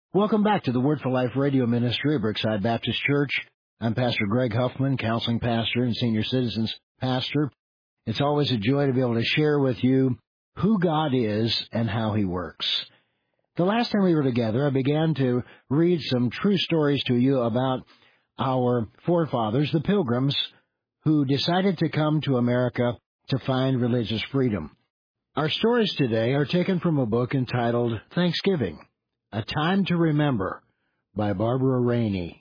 Welcome back to the Word for Life radio ministry of Brookside Baptist Church. I'm Pastor Greg Huffman, counseling pastor and senior citizens pastor. It's always a joy to be able to share with you who God is and how He works. The last time we were together, I began to read some true stories to you about our forefathers, the Pilgrims, who decided to come to America to find religious freedom. Our stories today are taken from a book entitled Thanksgiving, A Time to Remember by Barbara Rainey.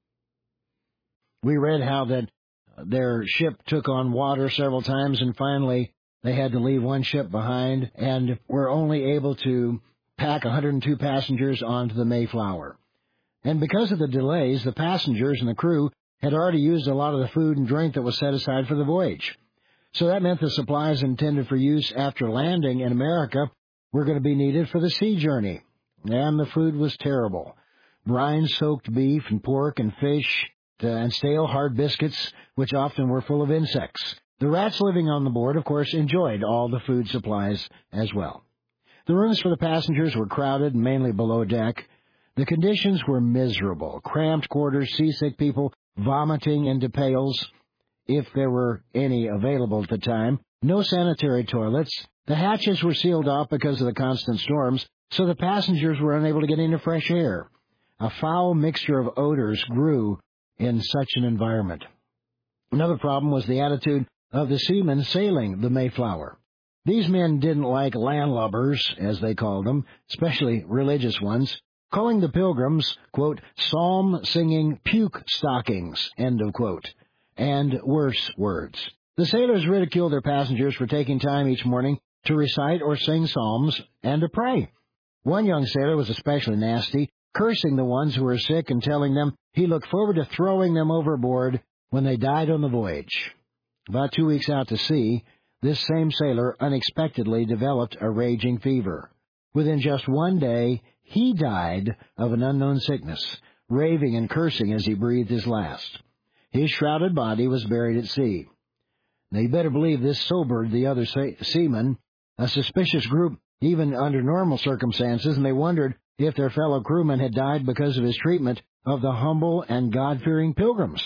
We read how that their ship took on water several times, and finally they had to leave one ship behind and were only able to pack 102 passengers onto the Mayflower. And because of the delays, the passengers and the crew had already used a lot of the food and drink that was set aside for the voyage. So that meant the supplies intended for use after landing in America were going to be needed for the sea journey. And the food was terrible. Brine-soaked beef and pork and fish and stale hard biscuits, which often were full of insects. The rats living on the board, of course, enjoyed all the food supplies as well. The rooms for the passengers were crowded, mainly below deck. The conditions were miserable. Cramped quarters, seasick people vomiting into pails, if there were any available at the time. No sanitary toilets. The hatches were sealed off because of the constant storms, so the passengers were unable to get into fresh air. A foul mixture of odors grew in such an environment. Another problem was the attitude of the seamen sailing the Mayflower. These men didn't like landlubbers, as they called them, especially religious ones, calling the Pilgrims, quote, psalm-singing puke stockings, end of quote, and worse words. The sailors ridiculed their passengers for taking time each morning to recite or sing psalms and to pray. One young sailor was especially nasty, cursing the ones who were sick and telling them he looked forward to throwing them overboard when they died on the voyage. About 2 weeks out to sea, this same sailor unexpectedly developed a raging fever. Within just one day, he died of an unknown sickness, raving and cursing as he breathed his last. His shrouded body was buried at sea. Now, you better believe this sobered the other seamen, a suspicious group even under normal circumstances, and they wondered if their fellow crewmen had died because of his treatment of the humble and God-fearing Pilgrims.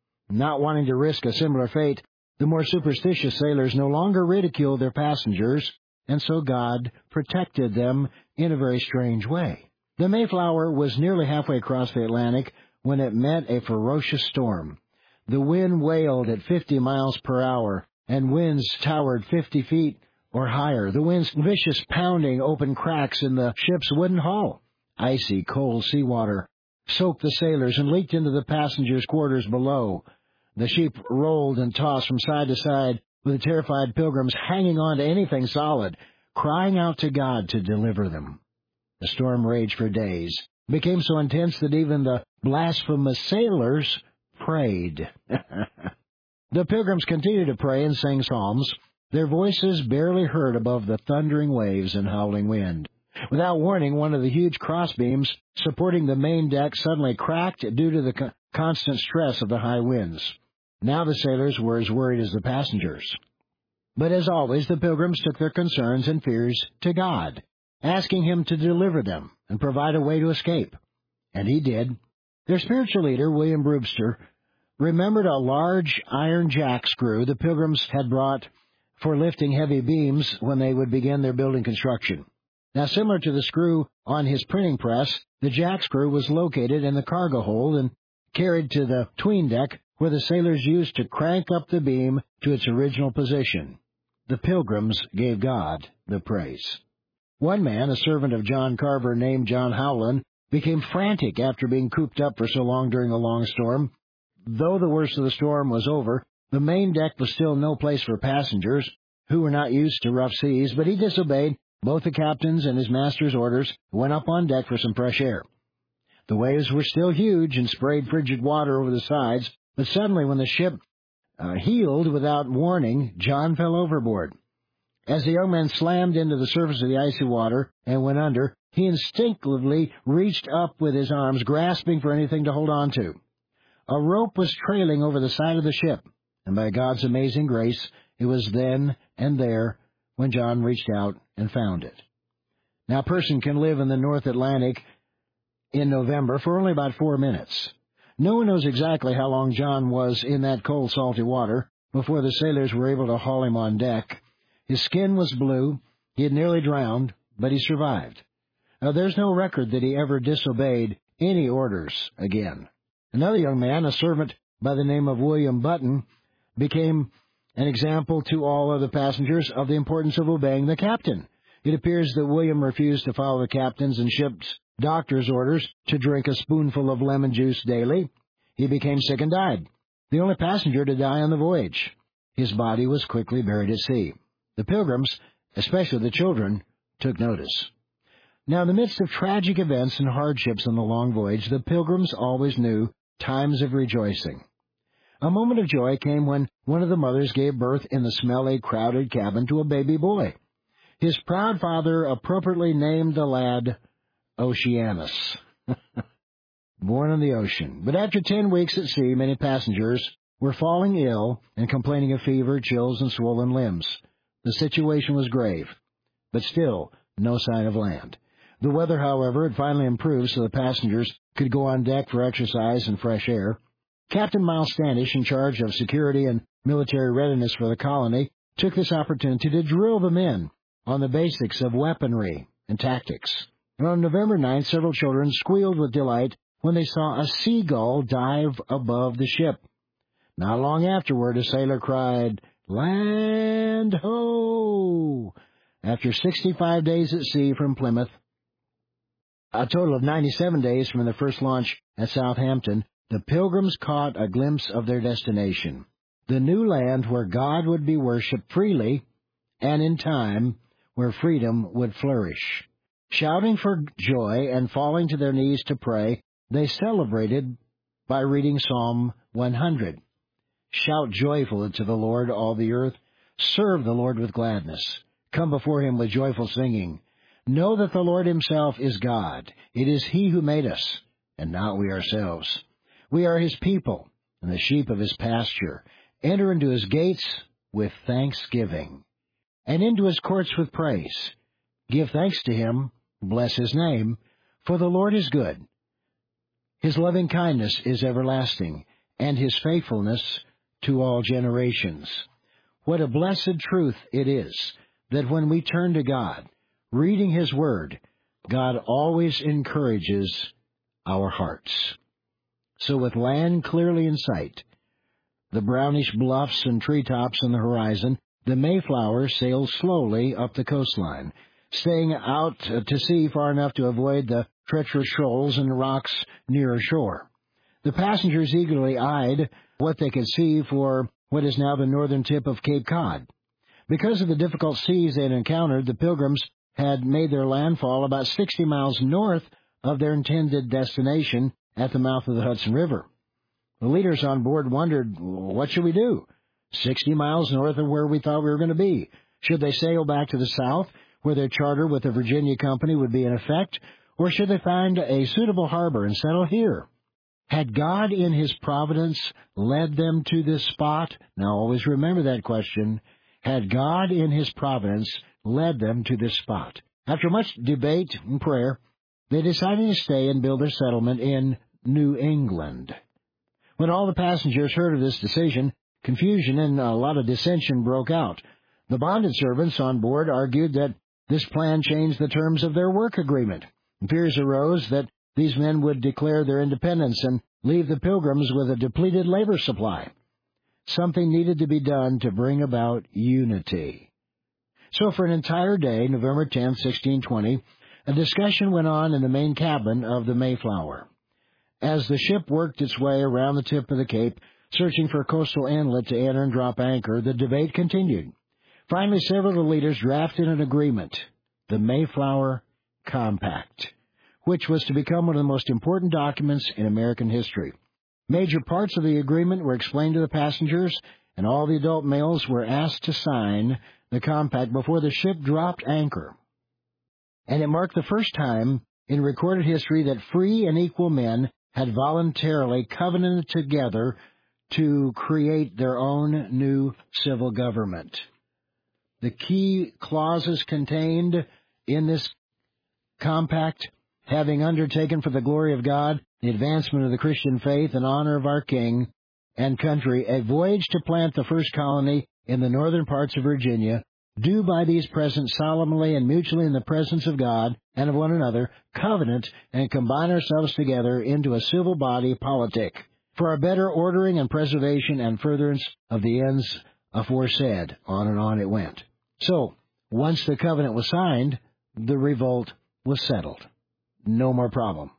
Not wanting to risk a similar fate, the more superstitious sailors no longer ridiculed their passengers, and so God protected them in a very strange way. The Mayflower was nearly halfway across the Atlantic when it met a ferocious storm. The wind wailed at 50 miles per hour, and winds towered 50 feet or higher. The wind's vicious pounding opened cracks in the ship's wooden hull. Icy, cold seawater soaked the sailors and leaked into the passengers' quarters below. The ship rolled and tossed from side to side, with the terrified Pilgrims hanging on to anything solid, crying out to God to deliver them. The storm raged for days, became so intense that even the blasphemous sailors prayed. The Pilgrims continued to pray and sing psalms, their voices barely heard above the thundering waves and howling wind. Without warning, one of the huge crossbeams supporting the main deck suddenly cracked due to the constant stress of the high winds. Now the sailors were as worried as the passengers. But as always, the Pilgrims took their concerns and fears to God, asking Him to deliver them and provide a way to escape. And He did. Their spiritual leader, William Brewster, remembered a large iron jack screw the Pilgrims had brought for lifting heavy beams when they would begin their building construction. Now, similar to the screw on his printing press, the jack screw was located in the cargo hold and carried to the 'tween deck, where the sailors used to crank up the beam to its original position. The Pilgrims gave God the praise. One man, a servant of John Carver named John Howland, became frantic after being cooped up for so long during a long storm. Though the worst of the storm was over, the main deck was still no place for passengers who were not used to rough seas, but he disobeyed both the captain's and his master's orders and went up on deck for some fresh air. The waves were still huge and sprayed frigid water over the sides, but suddenly when the ship heeled without warning, John fell overboard. As the young man slammed into the surface of the icy water and went under, he instinctively reached up with his arms, grasping for anything to hold on to. A rope was trailing over the side of the ship, and by God's amazing grace, it was then and there when John reached out and found it. Now, a person can live in the North Atlantic in November for only about 4 minutes. No one knows exactly how long John was in that cold, salty water before the sailors were able to haul him on deck. His skin was blue. He had nearly drowned, but he survived. Now, there's no record that he ever disobeyed any orders again. Another young man, a servant by the name of William Button, became an example to all other passengers of the importance of obeying the captain. It appears that William refused to follow the captain's and ship's doctor's orders to drink a spoonful of lemon juice daily. He became sick and died, the only passenger to die on the voyage. His body was quickly buried at sea. The Pilgrims, especially the children, took notice. Now, in the midst of tragic events and hardships on the long voyage, the Pilgrims always knew times of rejoicing. A moment of joy came when one of the mothers gave birth in the smelly, crowded cabin to a baby boy. His proud father appropriately named the lad Oceanus, born in the ocean. But after 10 weeks at sea, many passengers were falling ill and complaining of fever, chills, and swollen limbs. The situation was grave, but still no sign of land. The weather, however, had finally improved so the passengers could go on deck for exercise and fresh air. Captain Miles Standish, in charge of security and military readiness for the colony, took this opportunity to drill the men on the basics of weaponry and tactics. And on November 9th, several children squealed with delight when they saw a seagull dive above the ship. Not long afterward, a sailor cried, "Land ho!" After 65 days at sea from Plymouth, a total of 97 days from the first launch at Southampton, the Pilgrims caught a glimpse of their destination, the new land where God would be worshipped freely, and in time, where freedom would flourish. Shouting for joy and falling to their knees to pray, they celebrated by reading Psalm 100. Shout joyfully to the Lord, all the earth. Serve the Lord with gladness. Come before him with joyful singing. Know that the Lord himself is God. It is he who made us, and not we ourselves. We are his people, and the sheep of his pasture. Enter into his gates with thanksgiving, and into his courts with praise. Give thanks to him, bless his name, for the Lord is good. His loving kindness is everlasting, and his faithfulness to all generations. What a blessed truth it is that when we turn to God, reading his word, God always encourages our hearts. So with land clearly in sight, the brownish bluffs and treetops on the horizon, the Mayflower sailed slowly up the coastline, staying out to sea far enough to avoid the treacherous shoals and rocks nearer shore. The passengers eagerly eyed what they could see for what is now the northern tip of Cape Cod. Because of the difficult seas they had encountered, the Pilgrims had made their landfall about 60 miles north of their intended destination at the mouth of the Hudson River. The leaders on board wondered, what should we do? 60 miles north of where we thought we were going to be. Should they sail back to the south, where their charter with the Virginia Company would be in effect, or should they find a suitable harbor and settle here? Had God in his providence led them to this spot? Now always remember that question. Had God in his providence led them to this spot? After much debate and prayer, they decided to stay and build their settlement in New England. When all the passengers heard of this decision, confusion and a lot of dissension broke out. The bonded servants on board argued that this plan changed the terms of their work agreement. Fears arose that these men would declare their independence and leave the Pilgrims with a depleted labor supply. Something needed to be done to bring about unity. So for an entire day, November 10, 1620, a discussion went on in the main cabin of the Mayflower. As the ship worked its way around the tip of the Cape, searching for a coastal inlet to enter and drop anchor, the debate continued. Finally, several of the leaders drafted an agreement, the Mayflower Compact, which was to become one of the most important documents in American history. Major parts of the agreement were explained to the passengers, and all the adult males were asked to sign the compact before the ship dropped anchor. And it marked the first time in recorded history that free and equal men had voluntarily covenanted together to create their own new civil government. The key clauses contained in this compact having undertaken for the glory of God, the advancement of the Christian faith, and honor of our King and country, a voyage to plant the first colony in the northern parts of Virginia, do by these present solemnly and mutually in the presence of God and of one another, covenant and combine ourselves together into a civil body politic, for a better ordering and preservation and furtherance of the ends aforesaid. On and on it went. So, once the covenant was signed, the revolt was settled. No more problem.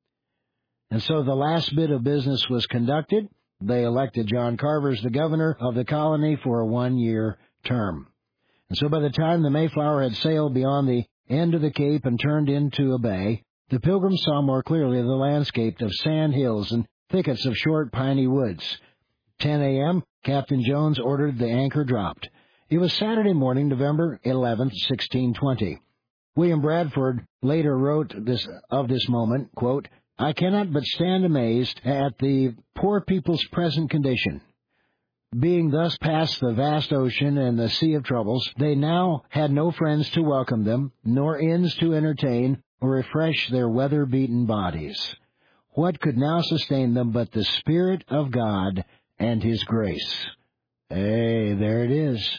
And so the last bit of business was conducted. They elected John Carver as the governor of the colony for a 1-year term. And so by the time the Mayflower had sailed beyond the end of the Cape and turned into a bay, the Pilgrims saw more clearly the landscape of sand hills and thickets of short piney woods. 10 a.m., Captain Jones ordered the anchor dropped. It was Saturday morning, November 11th, 1620. William Bradford later wrote of this moment, quote, "I cannot but stand amazed at the poor people's present condition. Being thus past the vast ocean and the sea of troubles, they now had no friends to welcome them, nor inns to entertain or refresh their weather-beaten bodies. What could now sustain them but the Spirit of God and His grace?" Hey, there it is.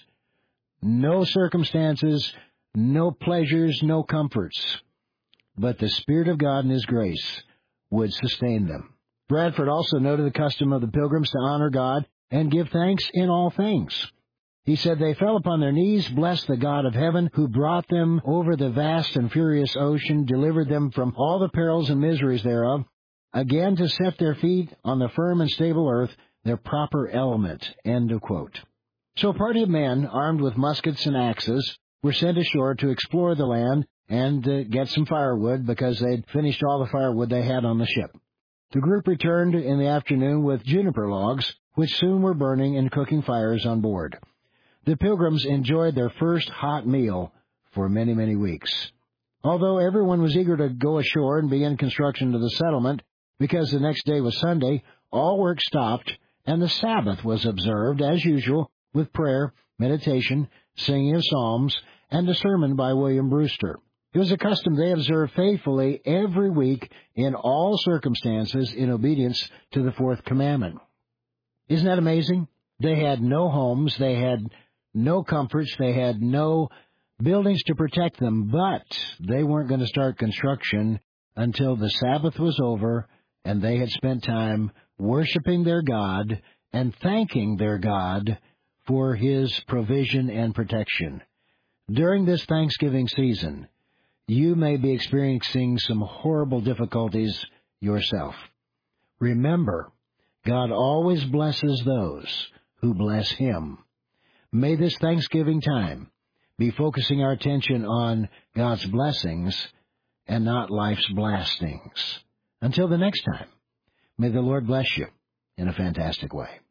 No circumstances, no pleasures, no comforts, but the Spirit of God and His grace would sustain them. Bradford also noted the custom of the Pilgrims to honor God and give thanks in all things. He said, "They fell upon their knees, blessed the God of heaven, who brought them over the vast and furious ocean, delivered them from all the perils and miseries thereof, again to set their feet on the firm and stable earth, their proper element." End of quote. So a party of men, armed with muskets and axes, were sent ashore to explore the land and get some firewood because they'd finished all the firewood they had on the ship. The group returned in the afternoon with juniper logs, which soon were burning and cooking fires on board. The Pilgrims enjoyed their first hot meal for many, many weeks. Although everyone was eager to go ashore and begin construction of the settlement, because the next day was Sunday, all work stopped, and the Sabbath was observed, as usual, with prayer, meditation, singing of psalms, and a sermon by William Brewster. It was a custom they observed faithfully every week in all circumstances in obedience to the fourth commandment. Isn't that amazing? They had no homes, they had no comforts, they had no buildings to protect them, but they weren't going to start construction until the Sabbath was over and they had spent time worshiping their God and thanking their God for His provision and protection. During this Thanksgiving season, you may be experiencing some horrible difficulties yourself. Remember, God always blesses those who bless Him. May this Thanksgiving time be focusing our attention on God's blessings and not life's blastings. Until the next time, may the Lord bless you in a fantastic way.